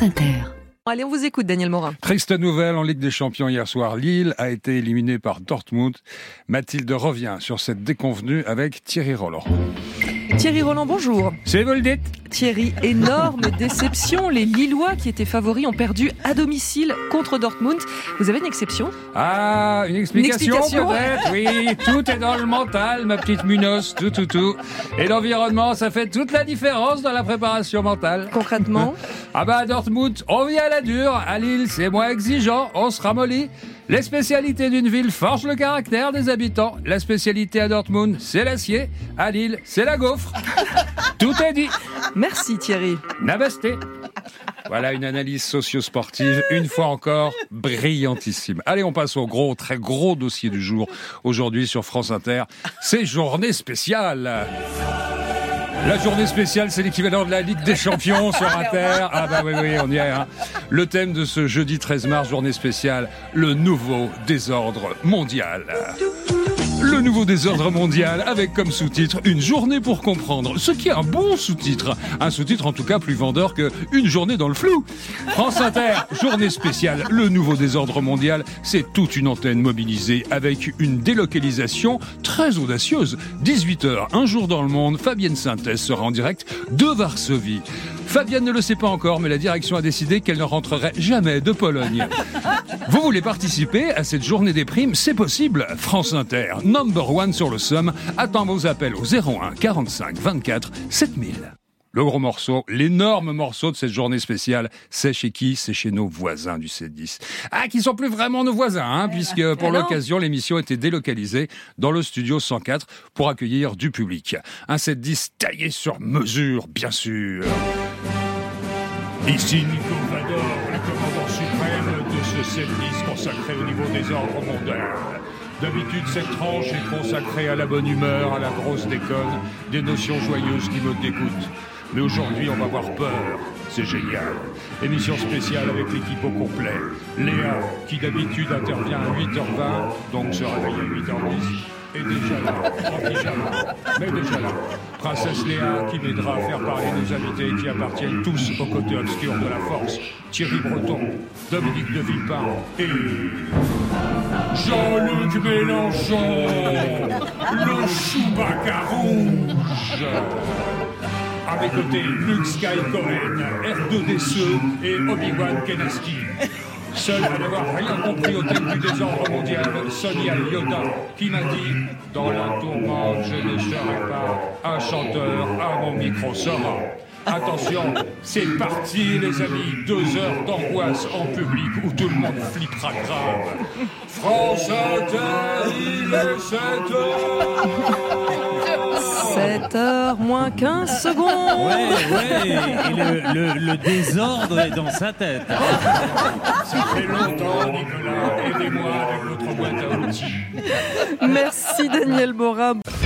France Inter. Allez, on vous écoute, Daniel Morin. Triste nouvelle en Ligue des Champions hier soir. Lille a été éliminé par Dortmund. Mathilde revient sur cette déconvenue avec Thierry Roland. Thierry Roland, bonjour. Si vous le dites. Thierry, énorme déception. Les Lillois qui étaient favoris ont perdu à domicile contre Dortmund. Vous avez une exception ? Ah, une explication peut-être, oui. Tout est dans le mental, ma petite Munos, tout. Et l'environnement, ça fait toute la différence dans la préparation mentale. Concrètement ? Ah bah à Dortmund, on vit à la dure. À Lille, c'est moins exigeant, on se ramollit. Les spécialités d'une ville forgent le caractère des habitants. La spécialité à Dortmund, c'est l'acier. À Lille, c'est la gaufre. Tout est dit. Merci Thierry. Namaste. Voilà une analyse socio-sportive, une fois encore, brillantissime. Allez, on passe au très gros dossier du jour. Aujourd'hui sur France Inter, c'est journée spéciale. La journée spéciale, c'est l'équivalent de la Ligue des Champions sur Inter. Ah bah oui, on y est. Hein. Le thème de ce jeudi 13 mars, journée spéciale, le nouveau désordre mondial. Le nouveau désordre mondial avec comme sous-titre une journée pour comprendre, ce qui est un bon sous-titre. Un sous-titre en tout cas plus vendeur que une journée dans le flou. France Inter, journée spéciale, le nouveau désordre mondial, c'est toute une antenne mobilisée avec une délocalisation très audacieuse. 18h, un jour dans le monde, Fabienne Synthèse sera en direct de Varsovie. Fabienne ne le sait pas encore, mais la direction a décidé qu'elle ne rentrerait jamais de Pologne. Vous voulez participer à cette journée des primes ? C'est possible. France Inter, number one sur le Somme, attend vos appels au 01 45 24 7000. Le gros morceau, l'énorme morceau de cette journée spéciale, c'est chez qui ? C'est chez nos voisins du 7-10. Ah, qui sont plus vraiment nos voisins, hein, puisque pour l'occasion, l'émission était délocalisée dans le studio 104 pour accueillir du public. Un 7-10 taillé sur mesure, bien sûr. Ici Nico Vador, le commandant suprême de ce 7-10 consacré au niveau des ordres mondial. D'habitude, cette tranche est consacrée à la bonne humeur, à la grosse déconne, des notions joyeuses qui me dégoûtent. Mais aujourd'hui, on va avoir peur. C'est génial. Émission spéciale avec l'équipe au complet. Léa, qui d'habitude intervient à 8h20, donc se réveille à 8h10. Et déjà là, en pyjama, mais déjà là. Princesse Léa qui m'aidera à faire parler nos invités qui appartiennent tous au côté obscur de la force. Thierry Breton, Dominique de Villepin et Jean-Luc Mélenchon, le Chewbacca rouge. À mes côtés, Luke Skywalker, R2D2 et Obi-Wan Kenobi. Seul à n'avoir rien compris au thème du désordre mondial, Sonia Yoda, qui m'a dit « Dans la tourmente, je ne serai pas un chanteur à mon micro sera. » Attention, c'est parti les amis, 2 heures d'angoisse en public où tout le monde flippera grave. France Inter, il est 7h 7h moins 15 secondes. Ouais, et le désordre est dans sa tête. Ça fait longtemps, Nicolas, aidez-moi avec votre boîte à outils. Merci Daniel Morin.